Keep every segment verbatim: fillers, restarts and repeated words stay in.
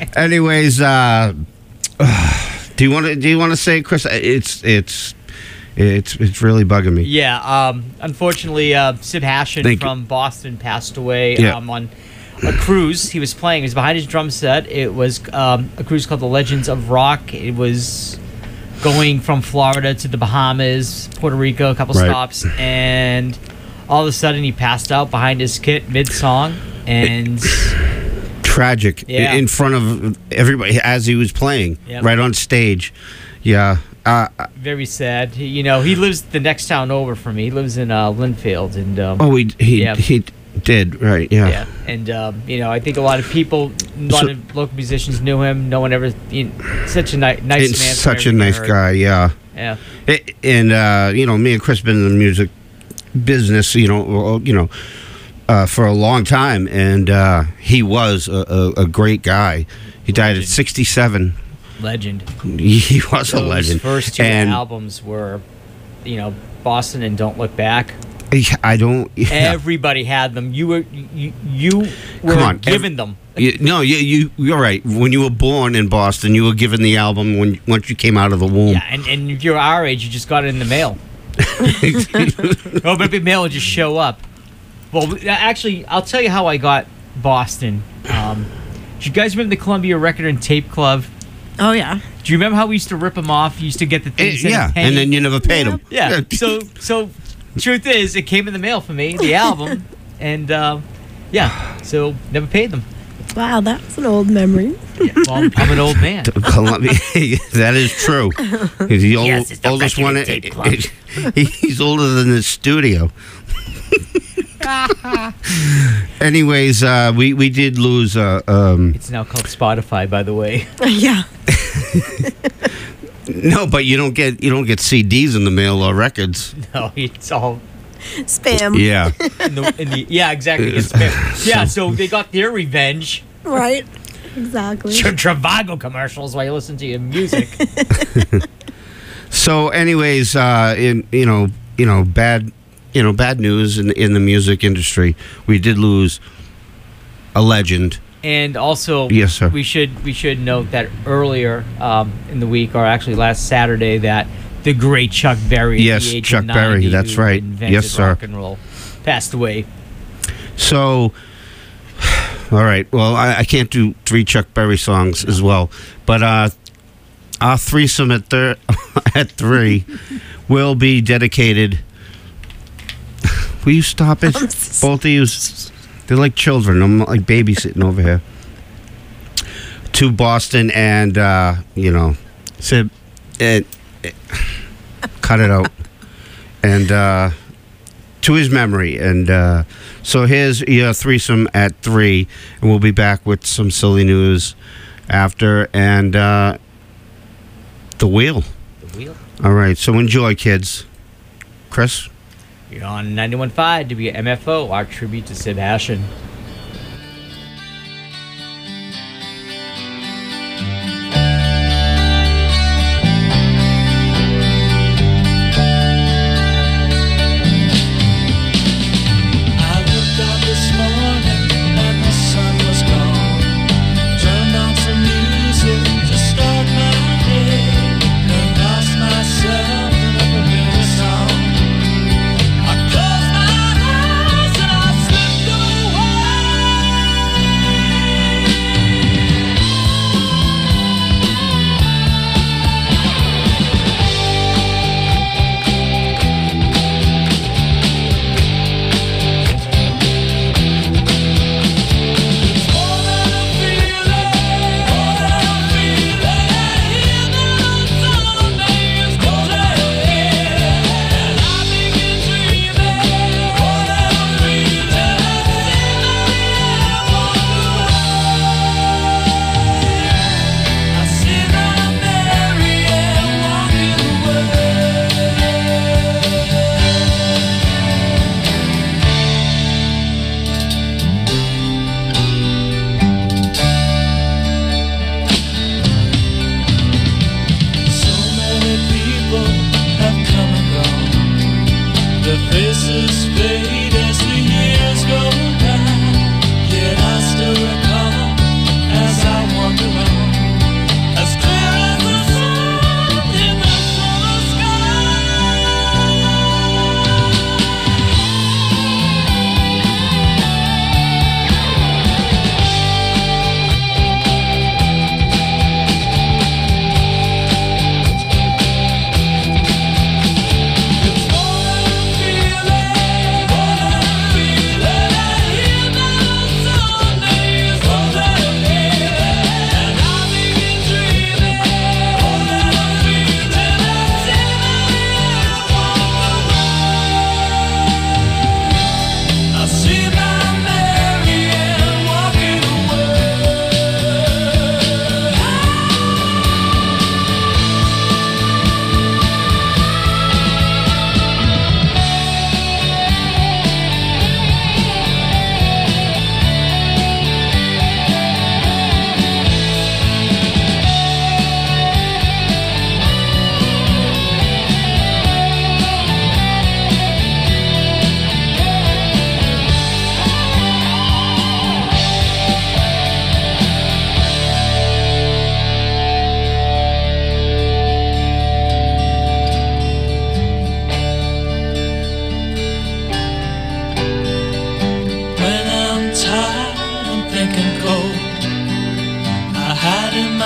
Anyways, uh, do you want to do you want to say, Chris? It's it's it's it's really bugging me. Yeah. Um, unfortunately, uh, Sid Hashian Thank from you. Boston passed away Yeah. um, on a cruise he was playing. It was behind his drum set. It was um, a cruise called the Legends of Rock. It was going from Florida to the Bahamas, Puerto Rico, a couple Right. stops, and all of a sudden he passed out behind his kit mid-song, and Tragic. Yeah. In front of everybody as he was playing, Yep. right on stage. Yeah. Uh, very sad. He- You know, he lives the next town over from me. He lives in uh, Linfield, and um, oh, he he Yeah. he did right. Yeah. yeah, and um, you know, I think a lot of people, a lot So- of local musicians knew him. No one ever, you know, such a ni- nice And man. from such a everything I nice heard. guy. Yeah. Yeah, It, and uh, you know, me and Chris been in the music business, you know, well, you know, uh, for a long time, and uh, he was a, a, a great guy. He died at Legend. sixty-seven. legend. He was a Those legend. first two and albums were, you know, Boston and Don't Look Back. I don't. Yeah. Everybody had them. You were you, you were Come on, given ev- them. You, no, you, you you're right. When you were born in Boston, you were given the album when once you came out of the womb. Yeah, and, and if you're our age, you just got it in the mail. Or maybe mail would just show up. Well, actually, I'll tell you how I got Boston. Um, do you guys remember the Columbia Record and Tape Club? Oh, yeah. Do you remember how we used to rip them off? You used to get the Eh, things. in a yeah, penny? and then you never paid him. Yeah. So, so, truth is, it came in the mail for me, the album, and um, yeah, so never paid them. Wow, that's an old memory. Yeah, well, I'm an old man. Columbia, that is true. He's the old, Yes, it's the oldest Record one. and Tape Club. He's older than the studio. Anyways, uh, we we did lose. Uh, um, It's now called Spotify, by the way. Yeah. no, but you don't get you don't get C Ds in the mail or records. No, it's all Spam. Yeah. in the, in the yeah, exactly. It's spam. Yeah, so they got their revenge. Right. Exactly. Tra- Travago commercials while you listen to your music. So, anyways, uh, in you know, you know, bad, you know, bad news in in the music industry. We did lose a legend. And also, Yes, sir. we should we should note that earlier um, in the week, or actually last Saturday, that the great Chuck Berry, at Yes, the age Chuck of Berry, ninety, that's who right. invented Yes, sir. rock and roll, passed away. So, all right. Well, I, I can't do three Chuck Berry songs as well, but uh, our threesome at thir- at three will be dedicated. Will you stop it? I'm so- Both of you, they're like children. I'm like babysitting over here. To Boston and uh, you know, Sid, it, it, cut it out, and uh, to his memory. And uh, so here's your threesome at three, and we'll be back with some silly news after and uh, the wheel. The wheel. All right, so enjoy, kids. Chris. You're on ninety-one point five W M F O, our tribute to Sid Hashian. I looked out this morning and the sun was gone. Turned on some music to start my day. And lost myself in a familiar song. I closed my eyes and I slipped away.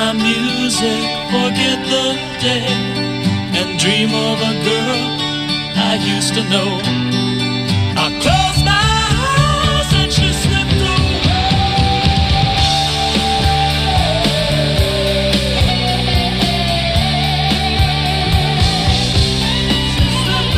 my music, forget the day, and dream of a girl I used to know. I close my eyes and she slipped away. She slipped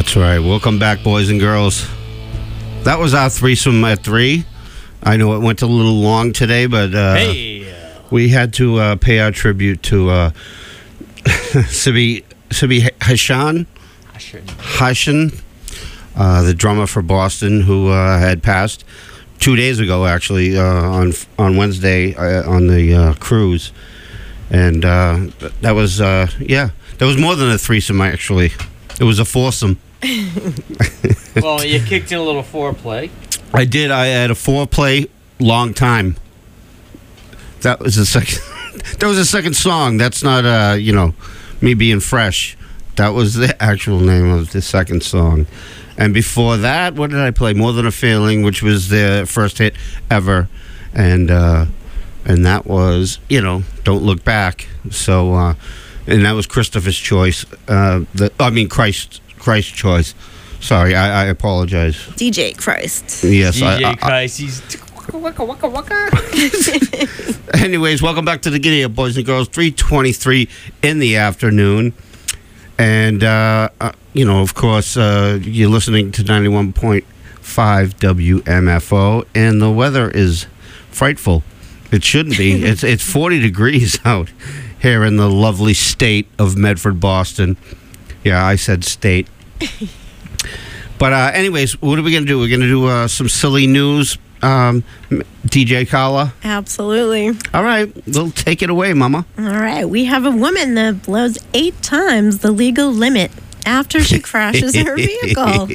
That's right. Welcome back, boys and girls. That was our threesome at three. I know it went a little long today, but uh, Hey. we had to uh, pay our tribute to uh, Sibi Sibi Hashan Hashan, uh, the drummer for Boston, who uh, had passed two days ago, actually, uh, on on Wednesday uh, on the uh, cruise, and uh, that was uh, yeah, that was more than a threesome. Actually, it was a foursome. Well, you kicked in a little foreplay. I did. I had a foreplay long time. That was the second. That was the second song. That's not uh, you know, me being fresh. That was the actual name of the second song. And before that, what did I play? More Than a Feeling, which was their first hit ever, and uh, and that was, you know, Don't Look Back. So, uh, and that was Christopher's choice. Uh, the I mean Christ Christ's choice. Sorry, I, I apologize. D J Christ. Yes, D J I, I, Christ, he's waka waka waka. Anyways, welcome back to the Giddy Up, boys and girls. three twenty-three in the afternoon. And, uh, uh, you know, of course, uh, you're listening to ninety-one point five W M F O, and the weather is frightful. It shouldn't be. it's it's forty degrees out here in the lovely state of Medford, Boston. Yeah, I said state. But uh, anyways, what are we going to do? We're going to do uh, some silly news, um, D J Kala. Absolutely. All right, we'll take it away, Mama. All right. We have a woman that blows eight times the legal limit after she crashes her vehicle.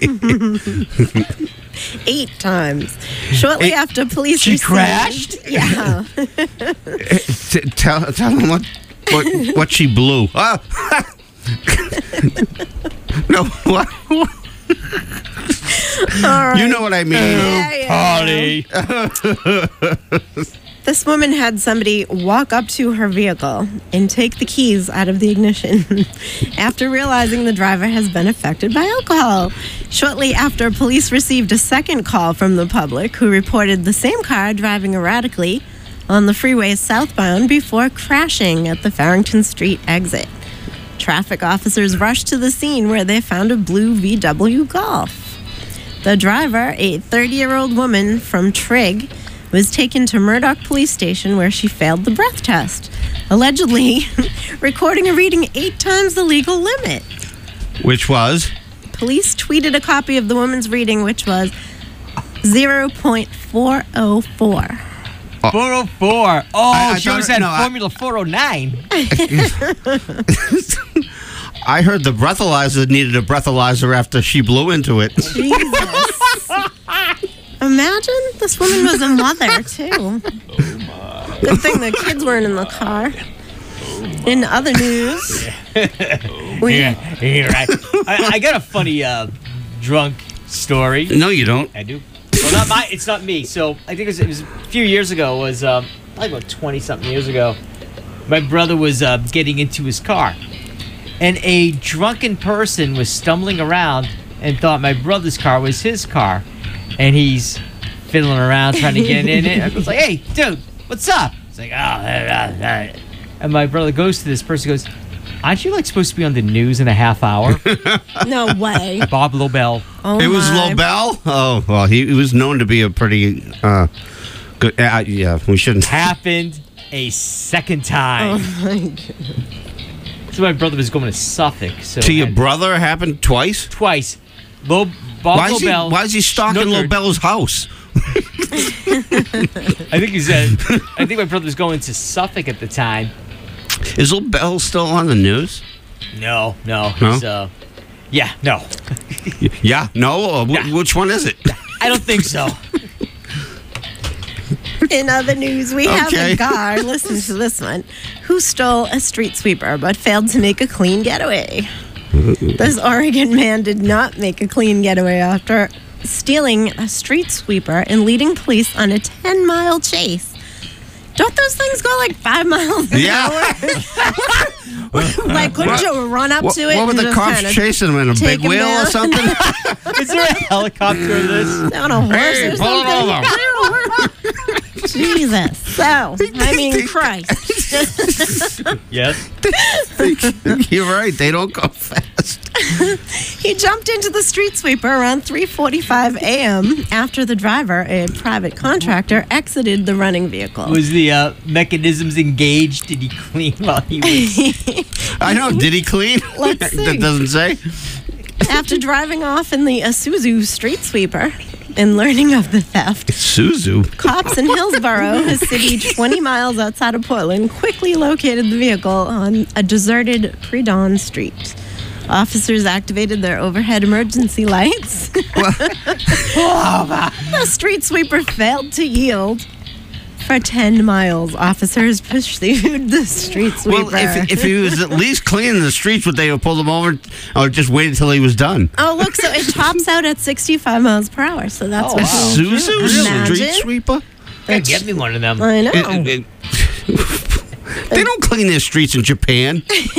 Eight times. Shortly Eight- after police She received- crashed? Yeah. T- tell tell them what what, what she blew. Ah! No, what? All right. You know what I mean. Yeah, yeah. Party. This woman had somebody walk up to her vehicle and take the keys out of the ignition after realizing the driver has been affected by alcohol. Shortly after, police received a second call from the public who reported the same car driving erratically on the freeway southbound before crashing at the Farrington Street exit. Traffic officers rushed to the scene where they found a blue V W Golf. The driver, a thirty-year-old woman from Trigg, was taken to Murdoch Police Station where she failed the breath test, allegedly recording a reading eight times the legal limit. Which was? Police tweeted a copy of the woman's reading, which was zero point four oh four. four oh four. Oh, I- I she thought always it- had no, I- Formula four oh nine. I heard the breathalyzer needed a breathalyzer after she blew into it. Jesus. Imagine this woman was a mother, too. Good thing the kids weren't in the car. In other news, we, Yeah, yeah, right. I, I got a funny uh, drunk story. No, you don't. I do. Well, not my. It's not me. So I think it was, it was a few years ago. It was um, like about twenty something years ago. My brother was uh, getting into his car, and a drunken person was stumbling around and thought my brother's car was his car, and he's fiddling around trying to get in it. I was like, "Hey, dude, what's up?" It's like, "Oh," and my brother goes to this person, goes, "Aren't you like supposed to be on the news in a half hour?" no way. Bob Lobel. Oh It was my. Lobel? Oh, well, he, he was known to be a pretty uh, good. Uh, yeah, we shouldn't. Happened a second time. Oh my God. So my brother was going to Suffolk. So To your and brother happened twice? twice. Lo- Bob Why is, he, Lobel. why is he stalking snookered. Lobel's house? I think he said. I think my brother was going to Suffolk at the time. Is Lobel still on the news? No, no. No? He's, uh, yeah, no. Yeah, no? Or wh- Yeah. Which one is it? I don't think so. In other news, we have Okay. a guy, listen to this one, who stole a street sweeper but failed to make a clean getaway. This Oregon man did not make a clean getaway after stealing a street sweeper and leading police on a ten-mile chase. Don't those things go like five miles an Yeah. hour? Like, couldn't you run up What, to it what were and the just cops kinda chasing him in a take big him wheel or down? something? Is there a helicopter in this? on a horse Hey, or pull it something? Jesus. So, I mean, Christ. Yes. You're right. They don't go fast. He jumped into the street sweeper around three forty-five a.m. after the driver, a private contractor, exited the running vehicle. Was the uh, mechanisms engaged? Did he clean while he was? I know. Did he clean? Let's see. That doesn't say. After driving off in the Isuzu street sweeper and learning of the theft, Suzu. cops in Hillsborough, a city twenty miles outside of Portland, quickly located the vehicle on a deserted pre-dawn street. Officers activated their overhead emergency lights. The street sweeper failed to yield. For ten miles, officers pursued the street sweeper. Well, if, if he was at least cleaning the streets, would they have pulled him over or just waited until he was done? Oh, look, so it tops out at sixty-five miles per hour. So that's Oh, what wow. he was Suzu doing. Imagine. street sweeper? Gotta get me one of them. I know. It- it- they don't clean their streets in Japan.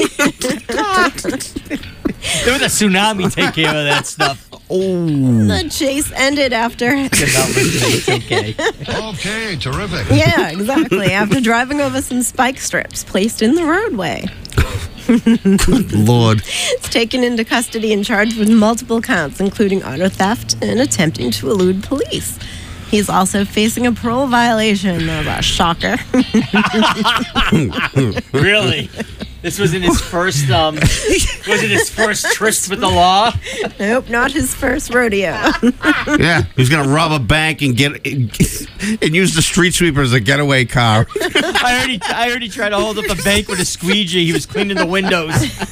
There was a tsunami take care of that stuff. Oh, The chase ended after. They're not listening. It's okay. Okay, terrific. Yeah, exactly. After driving over some spike strips placed in the roadway. Lord. It's taken into custody and charged with multiple counts, including auto theft and attempting to elude police. He's also facing a parole violation. That was a shocker. Really? This wasn't his first. Um, wasn't his first tryst with the law? Nope, not his first rodeo. Yeah, he was gonna rob a bank and get and use the street sweeper as a getaway car. I already, I already tried to hold up the bank with a squeegee. He was cleaning the windows.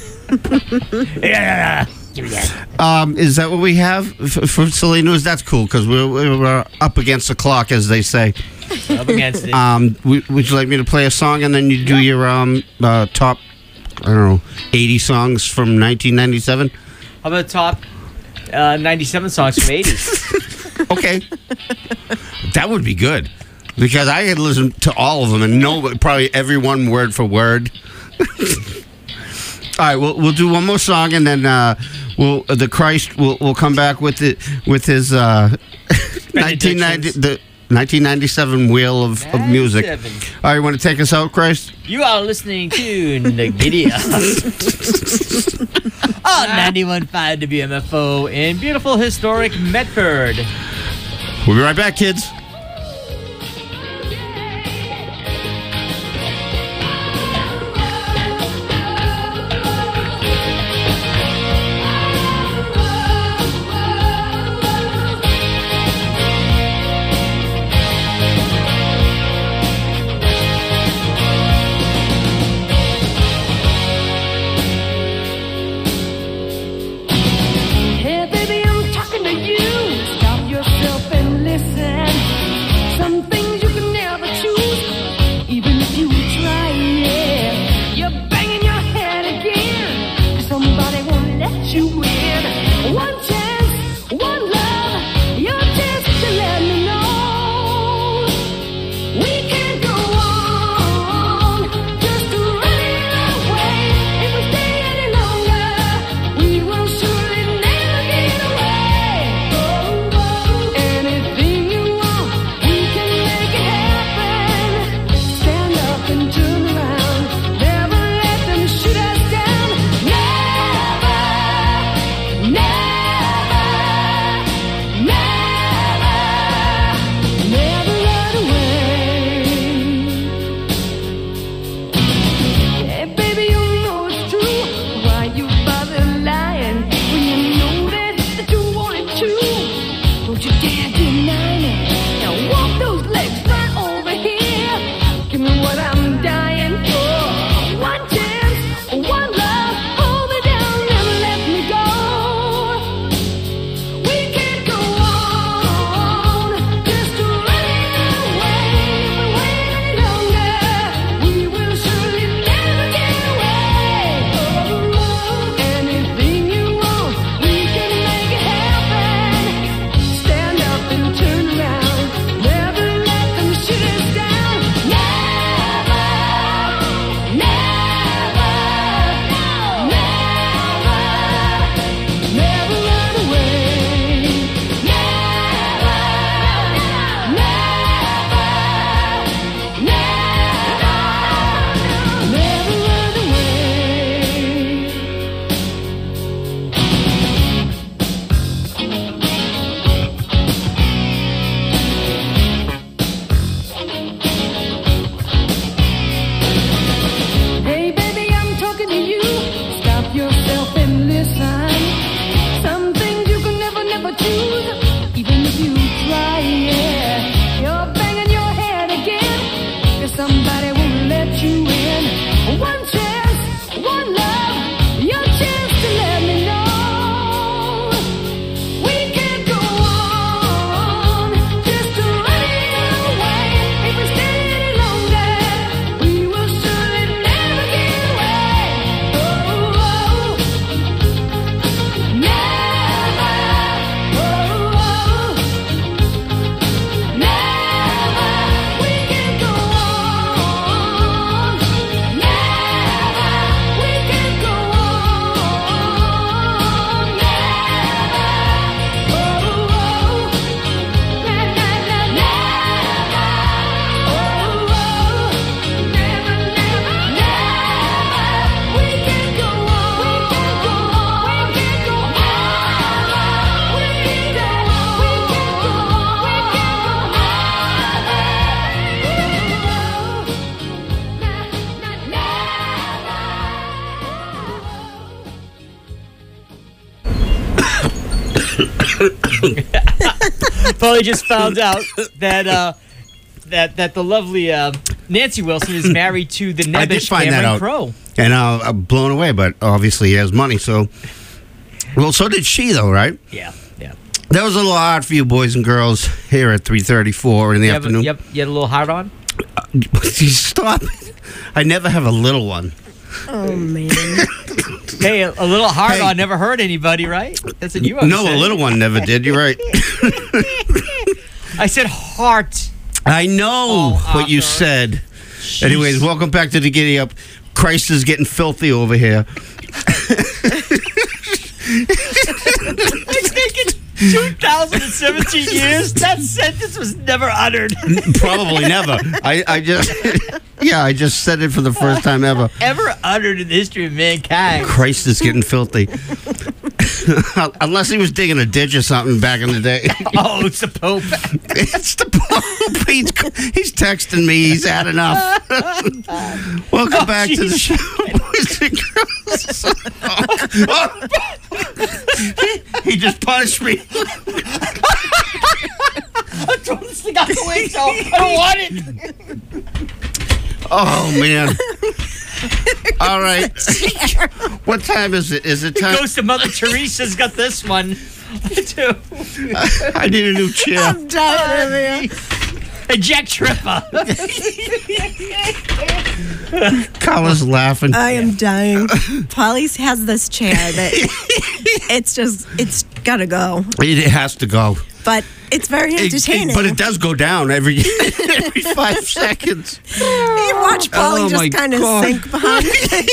Yeah, give me that. Um, is that what we have for, for Silly News? That's cool because we're, we're up against the clock, as they say. Up against it. Um, w- would you like me to play a song and then you do your um uh, top, I don't know, eighty songs from nineteen ninety-seven? How about the top uh, ninety-seven songs from eighties? Okay, that would be good because I had listened to all of them and know probably every one word for word. All right, we'll we'll do one more song and then uh, we'll uh, the Christ will will come back with it with his uh, nineteen ninety the nineteen ninety-seven wheel of, of music. ninety-seven. All right, you want to take us out, Christ? You are listening to the Giddy Up on ninety-one point five W M F O in beautiful historic Medford. We'll be right back, kids. Hey baby, I'm talking to you. Stop yourself and listen. Paulie just found out that uh, that that the lovely uh, Nancy Wilson is married to the I did nebbish find that Cameron out. Crowe. And uh, I'm blown away, but obviously he has money, so. Well, so did she, though, right? Yeah, yeah. That was a little hard for you boys and girls here at three thirty-four in the You, have a, afternoon. you, have, you had a little hard on? Stop. I never have a little one. Oh, man. Hey, a, a little hard Hey. on never hurt anybody, right? That's what you always No, said. a little one never did. You're right. I said heart. I know Oh, what you Arthur. said. Anyways, welcome back to the Giddy Up. Christ is getting filthy over here. It's taken two thousand seventeen years. That sentence was never uttered. Probably never. I, I just, yeah, I just said it for the first time ever. Ever uttered in the history of mankind. Christ is getting filthy. Unless he was digging a ditch or something back in the day. Oh, it's the Pope. It's the Pope. He's, he's texting me. He's had enough. Welcome Oh, back to the jeez. show, boys and girls. he, he just punished me. I'm throwing this thing out the window. I don't want it. Oh, man. All right. What time is it? Is it time? Goes to Mother Teresa's got this one. Too. I need a new chair. I'm dying over here. And Jack Tripper. Carla's laughing. I am dying. Polly's has this chair that it's just, it's gotta go. It has to go. But it's very It- it- entertaining. but it does go down every every five seconds. You watch Polly Oh, my just kind of God. sink behind.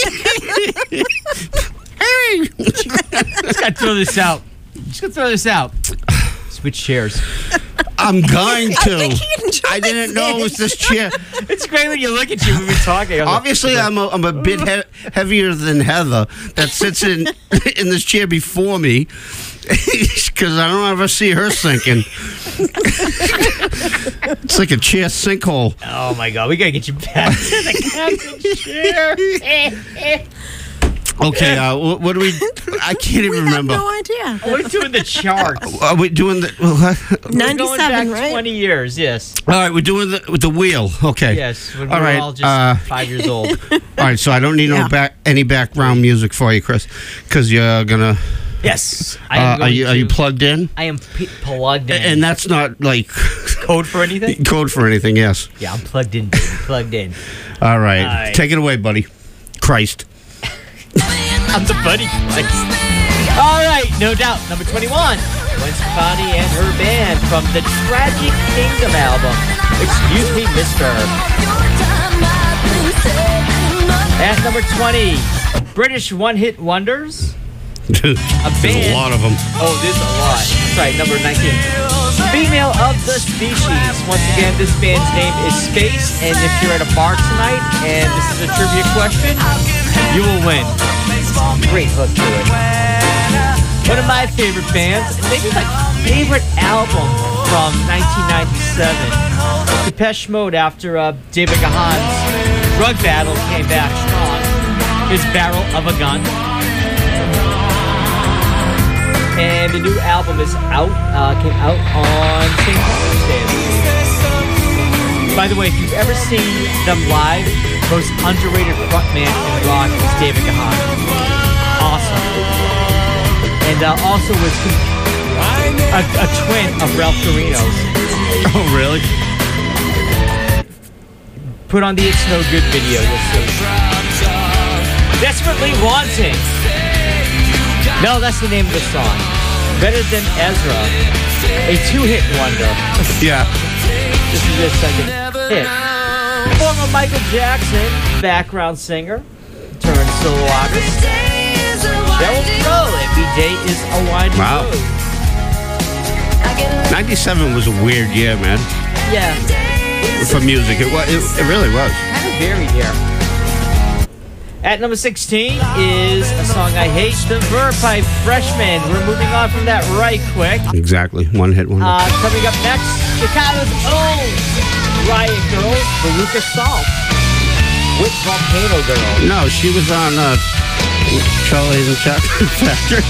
Hey. Just gotta throw this out. Just gotta throw this out. Switch chairs. I'm going to. think he enjoys I didn't know it was this chair. It's great when you look at you when we're talking. I'm like, Obviously, I'm a, I'm a bit he- heavier than Heather that sits in in this chair before me because I don't ever see her sinking. It's like a chair sinkhole. oh my god, we gotta get you back to the captain's chair. Okay, uh, what, what do we? I can't even We have remember. no idea. We're doing the charts. Are we doing the? What? We're going back ninety-seven, right? twenty years, yes. All right, we're doing the with the wheel. Okay. Yes, when All we were right, all just uh, five years old. All right, so I don't need Yeah. no back any background music for you, Chris, because you're gonna. Yes. I Uh, am are going you are you to- plugged in? I am p- plugged in. And that's not like Code for anything? code for anything. Yes. Yeah, I'm plugged in, baby. Plugged in. All right, All right. take it away, buddy. Christ. I'm the buddy. All right, no doubt. Number twenty-one. Gwen Stefani and her band from the Tragic Kingdom album. Excuse me, mister. At number twenty, British one-hit wonders. There's band. a lot of them. Oh, there's a lot. Sorry, number nineteen. Female of the Species. Once again, this band's name is Space, and if you're at a bar tonight and this is a trivia question, you will win. Great hook to it. One of my favorite bands, maybe my favorite album from nineteen ninety-seven. Depeche Mode, after uh, David Gahan's drug battle came back strong. His Barrel of a Gun. And the new album is out, uh, came out on Saint Patrick's Day. By the way, if you've ever seen them live, most underrated frontman in rock is David Gahan. Awesome. And uh, also was a, a twin of Ralph Carino's. Oh, really? Put on the It's No Good video, you'll see. Desperately Wanting. No, that's the name of the song. Better Than Ezra. A two-hit wonder. Yeah. This is their second hit. Former Michael Jackson, background singer, turned solo artist. Sheryl Crow, Every Day is a Winding Wow. Road. ninety-seven was a weird year, man, Yeah, for music. It was. It, it really was. kind of varied here. At number sixteen is a song I hate, The Verb by Freshman. We're moving on from that right quick. Exactly. One hit wonder. Uh, coming up next, Chicago's own Riot Girl, Veruca Salt, with Volcano Girl. no, she was on uh, Charlie and Chocolate Factory.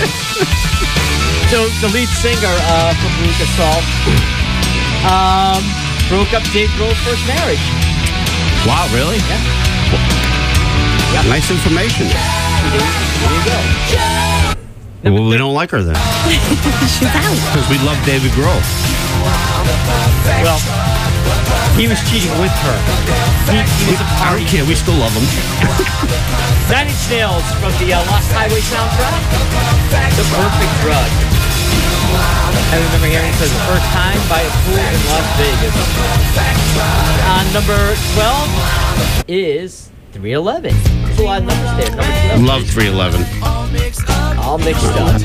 So the lead singer uh, from Veruca Salt um, broke up Dave Grohl's first marriage. Wow, really? Yeah. Nice information. There you go. Well, we don't like her then. She's out. Because we love David Grohl. Well, he was cheating with her. He, he was a I party. don't care. We still love him. Nine Inch Nails from the uh, Lost Highway soundtrack. The Perfect Drug. I remember hearing it for the first time by a pool in Las Vegas. On number twelve is three eleven. There's a lot of numbers there. Number twelve. Love three eleven. All mixed up.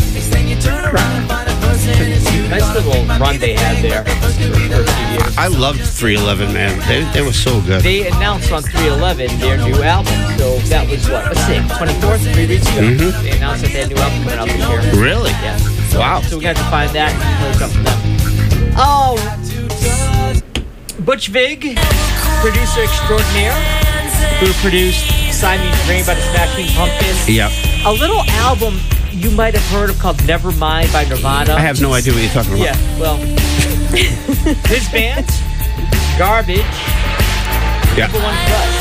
Nice little run they had there for a few years. I loved three eleven, man. They, they were so good. They announced on three eleven their new album. So that was what? Let's see, twenty-fourth, three weeks ago. Mhm. They announced that they had a new album coming out this year. Really? Yeah. Wow. So we're going to have to find that and play something for them. Oh, Butch Vig, producer extraordinaire, who produced Siamese Dream by the Smashing Pumpkins. Yep. A little album you might have heard of called Nevermind by Nirvana. I have no idea what you're talking about. Yeah, well, his band, Garbage, Yeah. number one crush.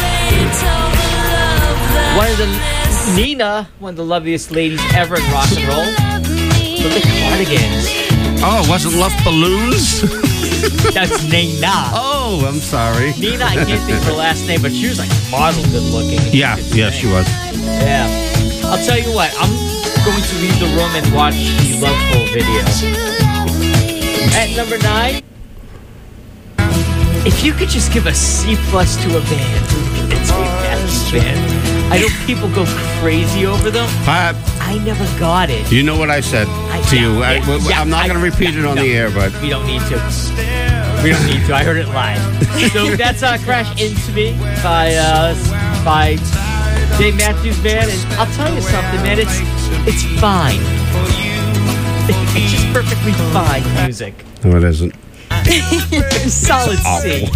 One of the, Nina, one of the loveliest ladies ever in rock and roll, from the Cardigans. Oh, it wasn't Love Balloons? That's Nina. Oh, I'm sorry. Nina, I can't think of her last name, but she was like model good looking. Yeah, yeah, she was. Yeah. I'll tell you what, I'm going to leave the room and watch the Love Full video. At number nine, if you could just give a C plus to a band, it's a Matthews Band. I know people go crazy over them. Uh, I never got it. you know what I said I- to yeah, you. I, yeah, yeah, I'm not I- going to repeat yeah, it on no. the air, but We don't need to. We don't need to. I heard it live. So that's uh, Crash Into Me by uh, by Dave Matthews Band, and I'll tell you something, man. It's it's fine. It's just perfectly fine music. no, it isn't. Solid C.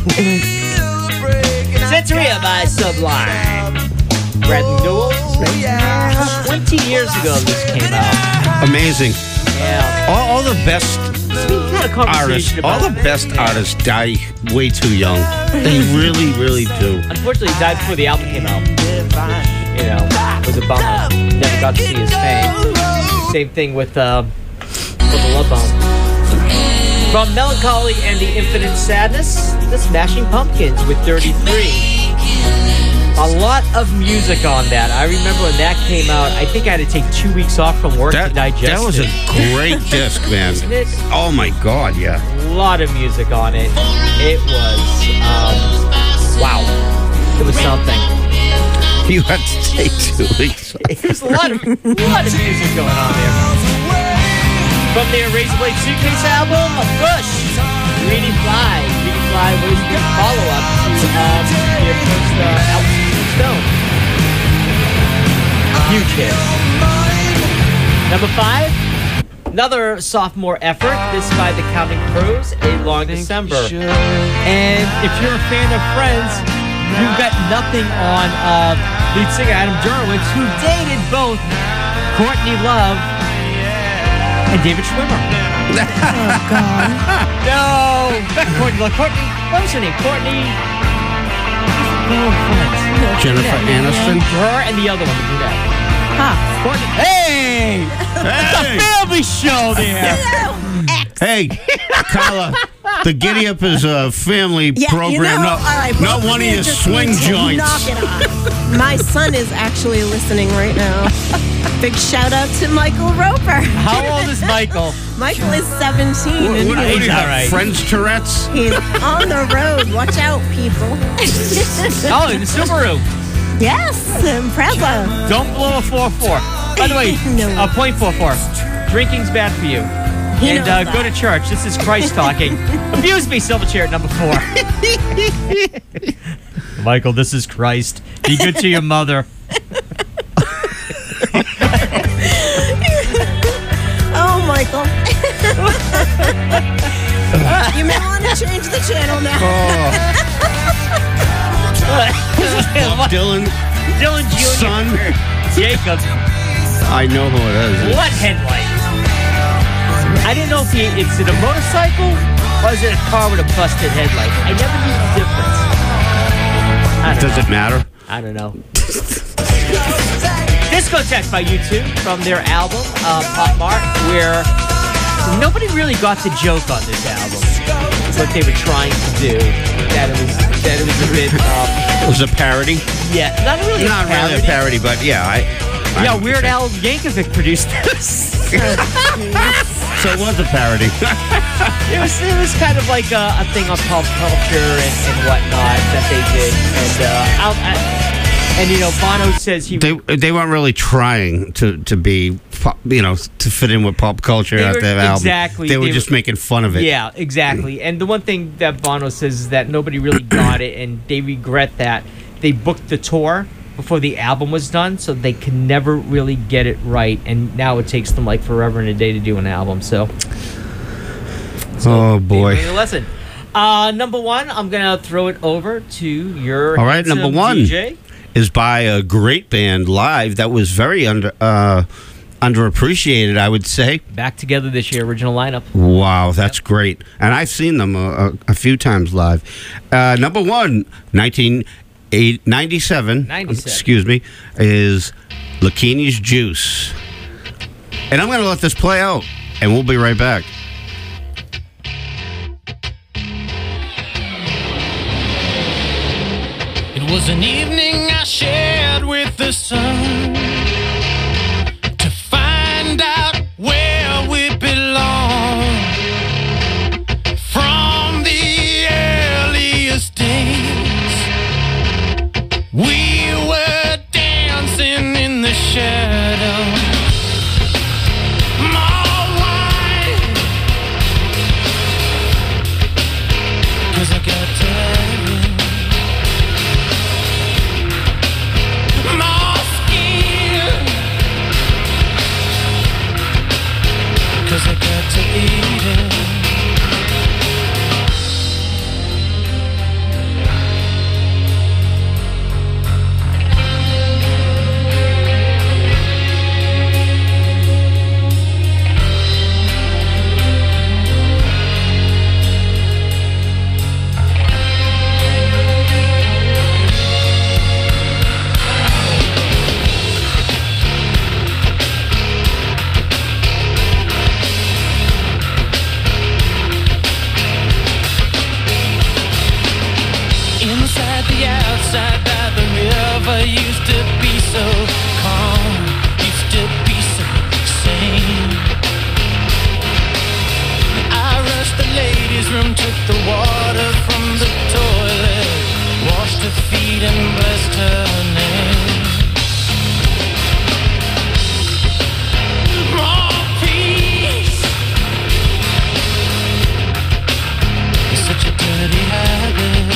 Centuria by Sublime. Bradley Newell. Twenty years ago this came out. Amazing. Yeah. All, all the best We had a artists, conversation all about the best artists die way too young. They really, really do. Unfortunately, he died before the album came out. You know, it was a bummer. Never got to see his fame. Same thing with uh, with the Love Bone. From Melancholy and the Infinite Sadness, the Smashing Pumpkins with thirty-three. A lot of music on that. I remember when that came out, I think I had to take two weeks off from work That, to digest that was a it. great disc, man. Isn't it? Oh my God, yeah. A lot of music on it. It was, um, wow. It was something. You had to take two weeks. There's a lot of, lot of music going on there. From their Razor Blade Suitcase album, Bush, Greedy Fly. Greedy Fly was the follow-up to um, their first uh, album, Stone. Huge hit. Number five, another sophomore effort. This by the Counting Crows, A Long December. And if you're a fan of Friends, you've got nothing on uh, lead singer Adam Duranowitz, who dated both Courtney Love and David Schwimmer. Oh, God. No! Courtney Love. Courtney, what was her name? Courtney. Oh, Friends. Jennifer Aniston. Her and the other one to do that. Huh. Courtney. Hey! Hey! The family show there. Hey, Carla, the Giddy Up is a family Yeah, program, you know, not, all right, not both one of you your just swing need to joints. Knock it off. My son is actually listening right now. Big shout out to Michael Roper. How old is Michael? Michael is seventeen What, and what, what do he's, you have, all right. Friends Tourette's? he's on the road. Watch out, people. Oh, in the Subaru. Yes, Impreza. Don't blow a four four. By the way, No. a point four four. Drinking's bad for you. He And knows uh, go that. to church. This is Christ talking. Abuse me, Silverchair at number four. Michael, this is Christ. Be good to your mother. Oh, Michael. You may want to change the channel now. Oh, Dylan. Dylan Junior Son. Jacob. I know who it is. What headlight? I didn't know if he, it's it a motorcycle or is it a car with a busted headlight. I never knew the difference. I don't Does know. it matter? I don't know. Discotheque by U two from their album, uh, Pop Mart, where nobody really got the joke on this album. What they were trying to do. That it was, that it was a bit, um, It was a parody. yeah, not really Not a parody. really a parody, but yeah, I. I Yeah, know what Weird you're Al Yankovic produced this. saying. So it was a parody. It was it was kind of like a, a thing on pop culture and, and whatnot that they did, and uh, I'll, I, and you know Bono says he they they weren't really trying to to be, pop- you know, to fit in with pop culture They at were- their album. exactly, They were they just were- making fun of it. yeah exactly. And the one thing that Bono says is that nobody really got it, and they regret that they booked the tour before the album was done, so they can never really get it right, and now it takes them like forever and a day to do an album. So. Oh They boy. learned a lesson. Uh, number one, I'm gonna throw it over to your. All right, number handsome one. D J. Is by a great band live that was very under uh, underappreciated, I would say. Back together this year, original lineup. Wow, that's great. And I've seen them a, a, a few times live. Uh, number one, nineteen ninety-seven, ninety-seven. excuse me, is Lakini's Juice. And I'm going to let this play out, and we'll be right back. It was an evening I shared with the sun to find out where we belong. From the earliest days, we were dancing in the shadow. More wine, 'cause I got tired. More skin, 'cause I got to eat it. Inside the outside by the river used to be so calm, used to be so sane. I rushed the ladies' room, took the water from the toilet, washed her feet and blessed her name. More peace. It's such a dirty habit.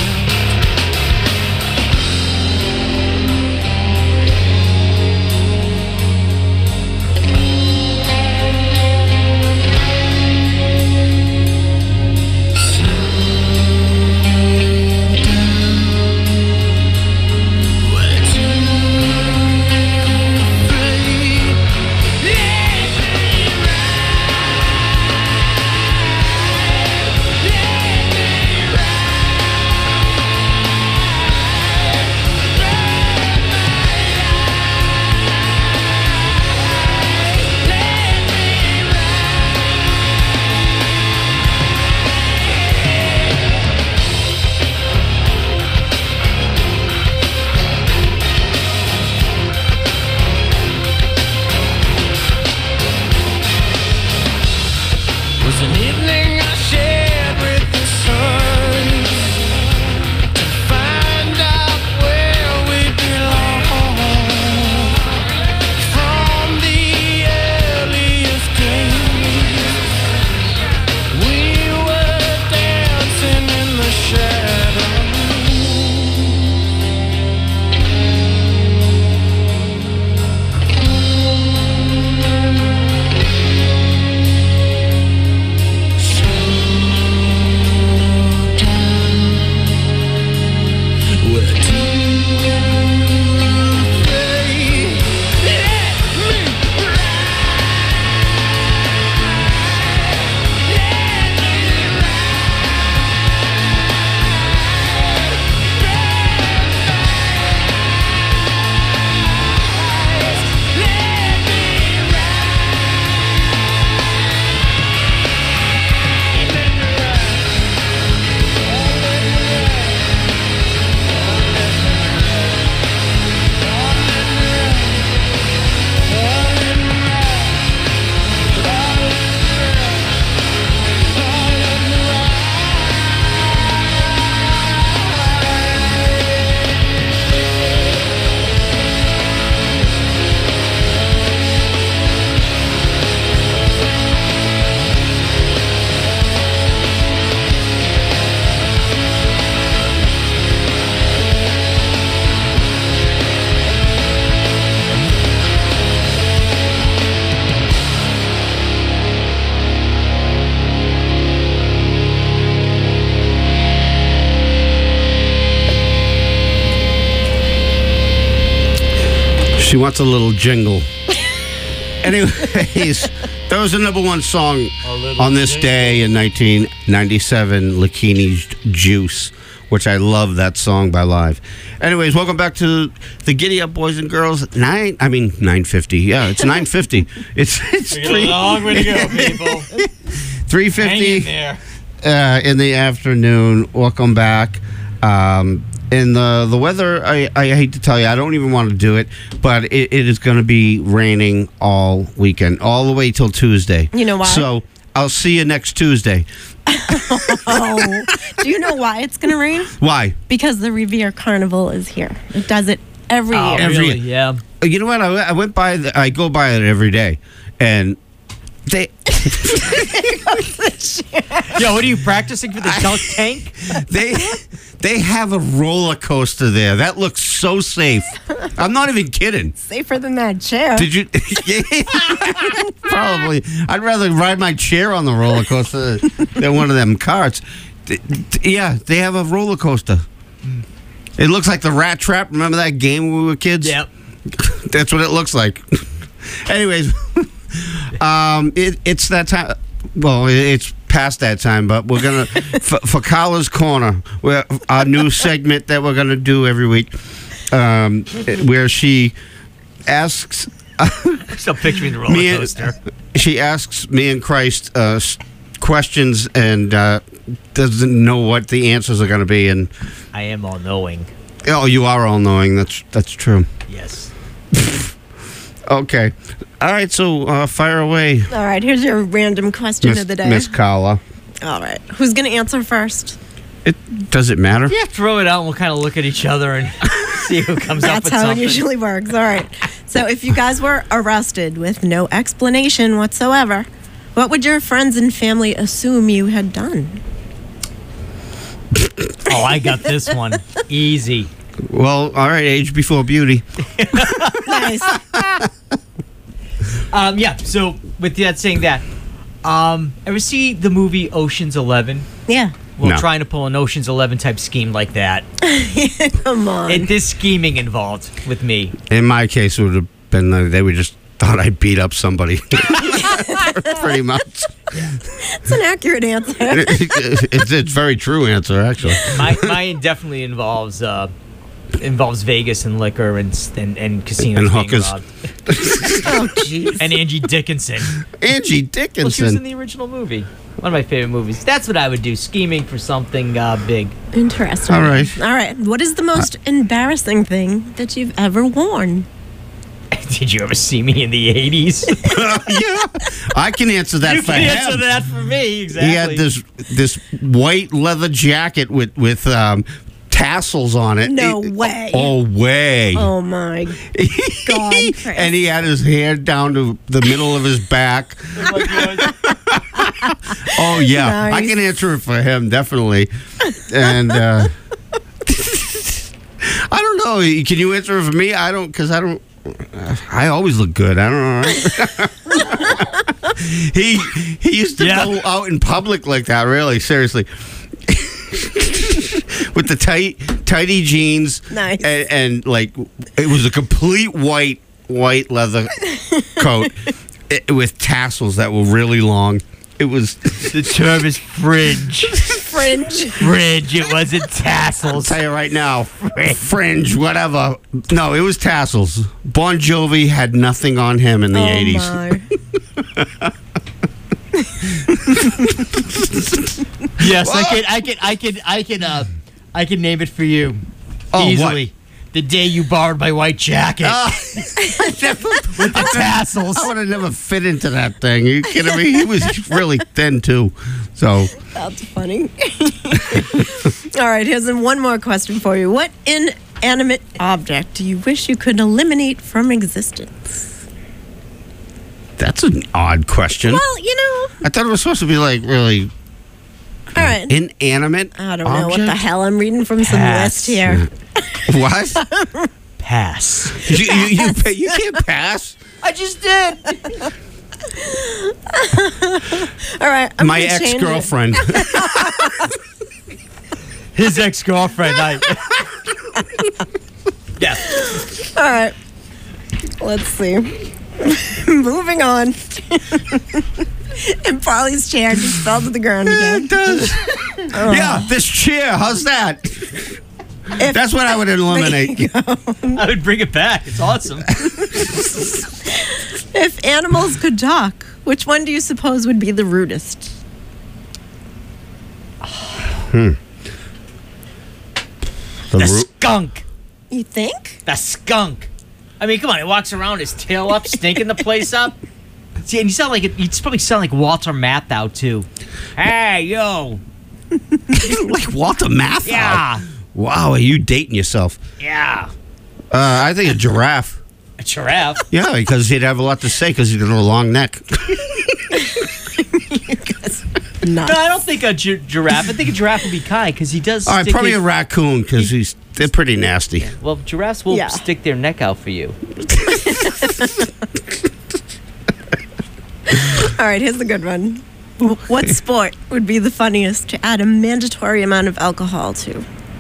She wants a little jingle. Anyways, that was the number one song on this day in nineteen ninety-seven, Lakini's Juice, which I love that song by Live. Anyways, welcome back to the Giddy Up Boys and Girls. Nine, I mean nine fifty. Yeah, it's nine fifty. It's it's We got three, a long way to go, people. three Hang in fifty there. uh, in the afternoon. Welcome back. Um, and the the weather, I, I hate to tell you, I don't even want to do it, but it, it is going to be raining all weekend, all the way till Tuesday. You know why? So I'll see you next Tuesday. Oh, do you know why it's going to rain? Why? Because the Revere Carnival is here. It does it every Oh, year. Every- really? Yeah. You know what? I, I went by. The, I go by it every day, and they Yo, what are you practicing for the dunk tank? they they have a roller coaster there that looks so safe. I'm not even kidding. Safer than that chair. Did you? Probably. I'd rather ride my chair on the roller coaster than one of them carts. Th- th- Yeah, they have a roller coaster. It looks like the Rat Trap. Remember that game when we were kids? Yep. That's what it looks like. Anyways, um, it, it's that time. Well, it- it's past that time, but we're gonna for, for Carla's Corner, where our new segment that we're gonna do every week, um, where she asks. Still picturing the roller Me and- coaster. She asks me and Christ uh, s- questions and uh, doesn't know what the answers are going to be. And I am all knowing. oh, you are all knowing. That's that's true. Yes. Okay, all right. So uh, fire away, All right, here's your random question Miss of the day. Miss Carla. All right, who's going to answer first? It does it matter? Yeah, throw it out and we'll kind of look at each other and see who comes up That's with how something. it usually works. All right. So if you guys were arrested with no explanation whatsoever, what would your friends and family assume you had done? Oh, I got this one. Easy. Well, all right. Age before beauty. Nice. Um, yeah, so with that saying that, um, ever see the movie Ocean's Eleven? Yeah. Well, No. trying to pull an Ocean's Eleven type scheme like that. Come on. And this scheming involved with me. In my case, it would have been uh, they would just thought I beat up somebody. Pretty much. That's an accurate answer. it's it's very true answer actually. My, mine definitely involves uh, involves Vegas and liquor and and, and casinos And being hookers. robbed. Oh, jeez. And Angie Dickinson. Angie Well, she was Dickinson. in the original movie. One of my favorite movies. That's what I would do, scheming for something uh, big. Interesting. All right. All right. What is the most embarrassing thing that you've ever worn? Did you ever see me in the eighties? Yeah, I can answer that You for can him. answer that for me, exactly. He had this this white leather jacket with with um, tassels on it. No It- way. Oh way! Oh, my God, Chris. And he had his hair down to the middle of his back. Oh yeah, I Nice. can answer it for him definitely. And uh, I don't know. Can you answer it for me? I don't, because I don't. I always look good. I don't know. he he used to Yeah. go out in public like that. Really, seriously, with the tight tighty jeans. Nice. And, and like it was a complete white white leather coat i- with tassels that were really long. It was. The term is fringe. Fringe. Fringe. It wasn't I'll tassels. tell you right now, fringe, whatever. No, it was tassels. Bon Jovi had nothing on him in the Oh, eighties. my. Yes, I can. I can. I can. I can. Uh, I can name it for you Oh, easily. The day you borrowed my white jacket with with the tassels. I would have never fit into that thing. Are you kidding me? He was really thin too. So That's funny. All right, here's one more question for you. What inanimate object do you wish you could eliminate from existence? that's an odd question. Well, you know, I thought it was supposed to be like really all right. inanimate. I don't know what the object? hell I'm reading from some Pass. list here. What? Pass. you, you, you, you can't pass. I just did. All right, I'm My gonna change it. ex-girlfriend. His ex-girlfriend. I. Yeah. All right. Let's see. Moving on. And Polly's chair just fell to the ground again. It does. Yeah, this chair. How's that? If- That's what I would eliminate. I would bring it back. It's awesome. If animals could talk, which one do you suppose would be the rudest? The The ru- skunk. You think? The skunk. I mean, come on. He walks around, his tail up, stinking the place up. See, and you sound like it. You probably sound like Walter Matthau too. Hey, yo. like Walter Matthau. Yeah. Wow, are you dating yourself? Yeah. Uh, I think a giraffe. A giraffe. Yeah, because he'd have a lot to say because he's got a long neck. No. No, I don't think a gi- giraffe. I think a giraffe would be kind because he does. All right, stick probably his- a raccoon because he's they're pretty nasty. Well, giraffes will Yeah. stick their neck out for you. All right, here's a good one. What sport would be the funniest to add a mandatory amount of alcohol to?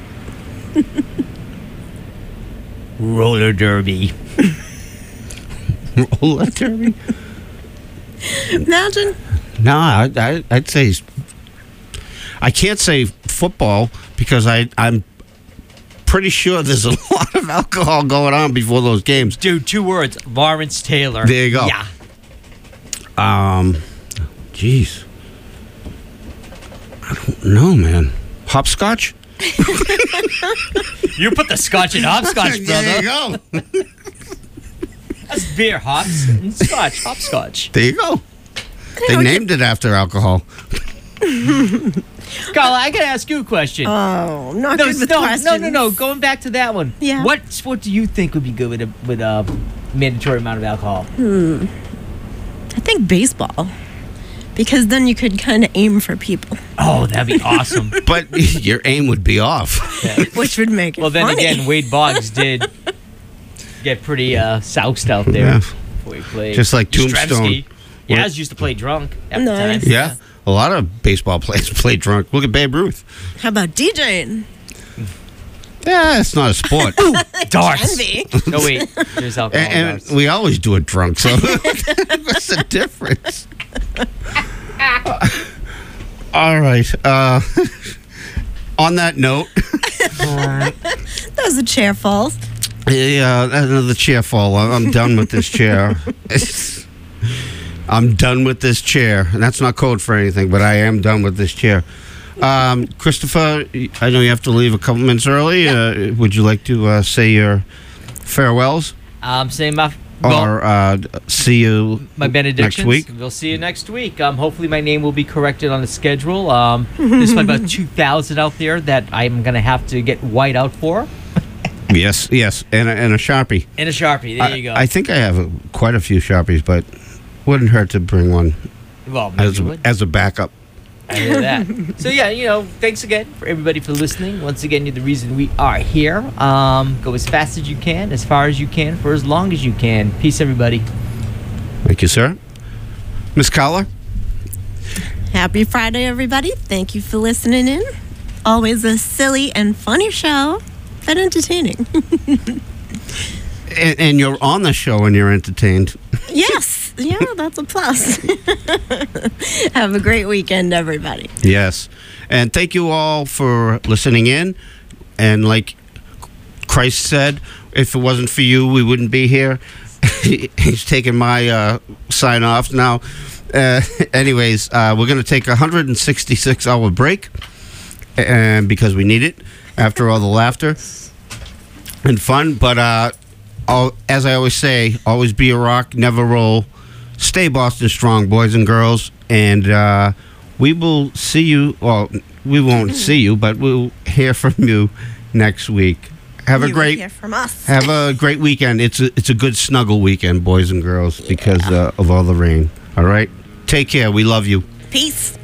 Roller derby. Roller derby? Imagine. No, I, I, I'd say I can't say football because I I'm pretty sure there's a lot of alcohol going on before those games. Dude, two words. Lawrence Taylor. There you go. Yeah. Um, jeez, I don't know, man. Hopscotch? You put the scotch in hopscotch, There you brother. go. That's beer, hops, and scotch. Hopscotch. There you go. They named it after alcohol. Carla, I gotta ask you a question. Oh, I'm not no, good with no, questions. no, no, no. Going back to that one. Yeah. What sport do you think would be good with a with a mandatory amount of alcohol? I think baseball. Because then you could kind of aim for people, Oh, that'd be awesome. But your aim would be off. which would make it Well, then funny. again, Wade Boggs did get pretty uh, soused out there Yeah. before he played. Just like Yastrzemski. Tombstone. Yaz used to play drunk at the Nice. time. Yeah. A lot of baseball players play drunk. Look at Babe Ruth. How about DJing? Yeah, it's not a sport. Darts. Envy. No, wait. There's alcohol. in and darts. and we always do it drunk, so what's the difference? All right. Uh, on that note, That was a chair fall. yeah, another chair fall. I'm I'm done with this chair. I'm done with this chair, and that's not code for anything, but I am done with this chair. Um, Christopher, I know you have to leave a couple minutes early. Uh, would you like to uh, say your farewells Um, saying my well, or uh, see you my benedictions. next week? We'll see you next week. Um, hopefully my name will be corrected on the schedule. Um, there's probably about two thousand out there that I'm gonna have to get white out for, Yes, yes, and a, and a Sharpie. and a Sharpie. There I, you go. I think I have a, quite a few Sharpies, but wouldn't hurt to bring one well, maybe as you a, would. as a backup. I hear that. So yeah, you know, thanks again for everybody for listening. Once again, you're the reason we are here. Um, go as fast as you can, as far as you can, for as long as you can. Peace, everybody. Thank you, sir. Miss Collar? Happy Friday, everybody. Thank you for listening in. Always a silly and funny show, but entertaining. And, and you're on the show and you're entertained. Yes. Yeah, that's a plus. Have a great weekend, everybody. Yes. And thank you all for listening in. And like Christ said, if it wasn't for you, we wouldn't be here. He's taking my uh, sign off now. Uh, anyways, uh, we're going to take a one hundred sixty-six hour break and because we need it after all the laughter and fun. But uh, I'll, as I always say, always be a rock, never roll. Stay Boston strong, boys and girls. And uh, we will see you. Well, we won't see you, but we'll hear from you next week. Have a You will great hear from us. have a great weekend. It's a, it's a good snuggle weekend, boys and girls, because uh, of all the rain. All right? Take care. We love you. Peace.